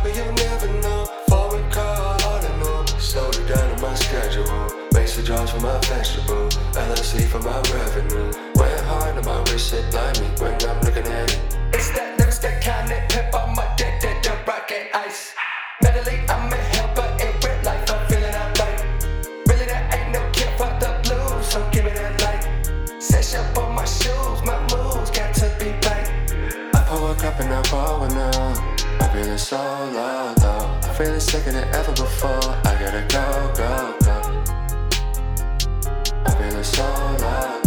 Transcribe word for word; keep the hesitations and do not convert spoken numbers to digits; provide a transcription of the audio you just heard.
but you'll never know. Foreign car, all I know. Slowed it down on my schedule. Basic jobs for my vegetable. L L C for my revenue. Went hard on my wrist, it blind me when I'm looking at it. It's that never stay kind of pep on my dick, that the rock and ice. Mentally, I'm a helper in real life, I'm feeling alright. Really, there ain't no cure for the blues, so give me that light. Set up on my shoes, my moves got to be right. I pour a cup and I pour one up. I'm feeling so low, though. I'm feeling sicker than ever before. I gotta go, go, go. I'm feeling so low.